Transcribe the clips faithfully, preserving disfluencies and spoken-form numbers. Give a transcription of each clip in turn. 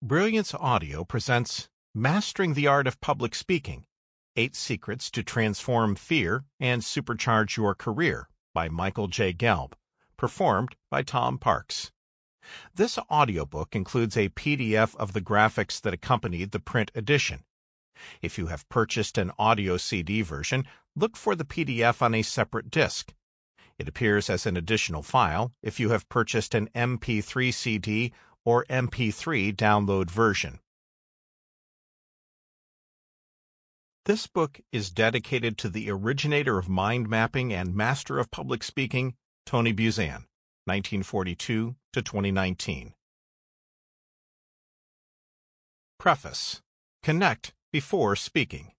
Brilliance Audio presents Mastering the Art of Public Speaking, Eight Secrets to Transform Fear and Supercharge Your Career by Michael J. Gelb, performed by Tom Parks. This audiobook includes a P D F of the graphics that accompanied the print edition. If you have purchased an audio C D version, look for the P D F on a separate disc. It appears as an additional file if you have purchased an M P three C D or M P three download version. This book is dedicated to the originator of mind mapping and master of public speaking, Tony Buzan, nineteen forty-two to twenty nineteen. Preface. Connect before speaking.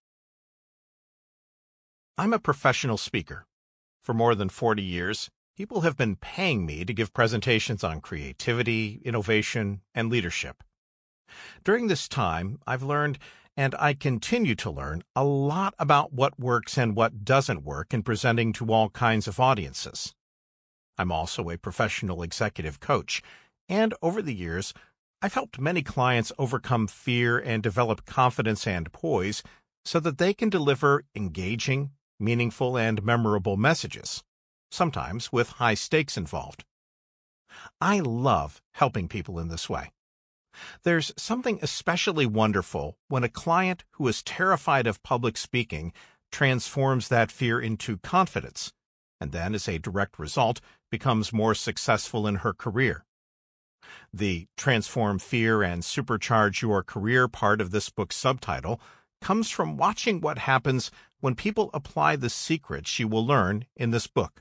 I'm a professional speaker. For more than forty years, people have been paying me to give presentations on creativity, innovation, and leadership. During this time, I've learned, and I continue to learn, a lot about what works and what doesn't work in presenting to all kinds of audiences. I'm also a professional executive coach, and over the years, I've helped many clients overcome fear and develop confidence and poise so that they can deliver engaging, meaningful, and memorable messages, sometimes with high stakes involved. I love helping people in this way. There's something especially wonderful when a client who is terrified of public speaking transforms that fear into confidence, and then, as a direct result, becomes more successful in her career. The Transform Fear and Supercharge Your Career part of this book's subtitle comes from watching what happens when people apply the secrets you will learn in this book.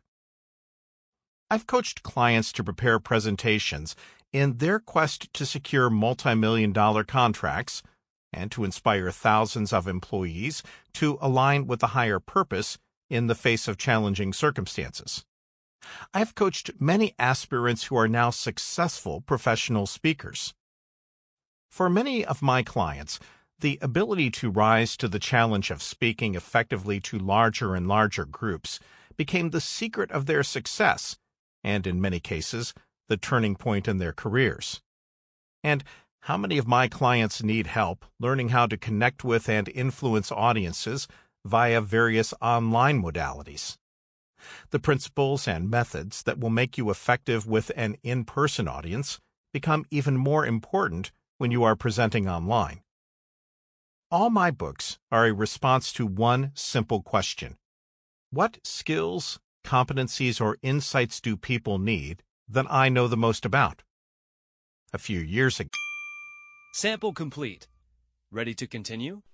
I've coached clients to prepare presentations in their quest to secure multi-million dollar contracts and to inspire thousands of employees to align with a higher purpose in the face of challenging circumstances. I've coached many aspirants who are now successful professional speakers. For many of my clients, the ability to rise to the challenge of speaking effectively to larger and larger groups became the secret of their success, and in many cases, the turning point in their careers. And how many of my clients need help learning how to connect with and influence audiences via various online modalities? The principles and methods that will make you effective with an in-person audience become even more important when you are presenting online. All my books are a response to one simple question: what skills, competencies, or insights do people need that I know the most about? A few years ago. Sample complete. Ready to continue?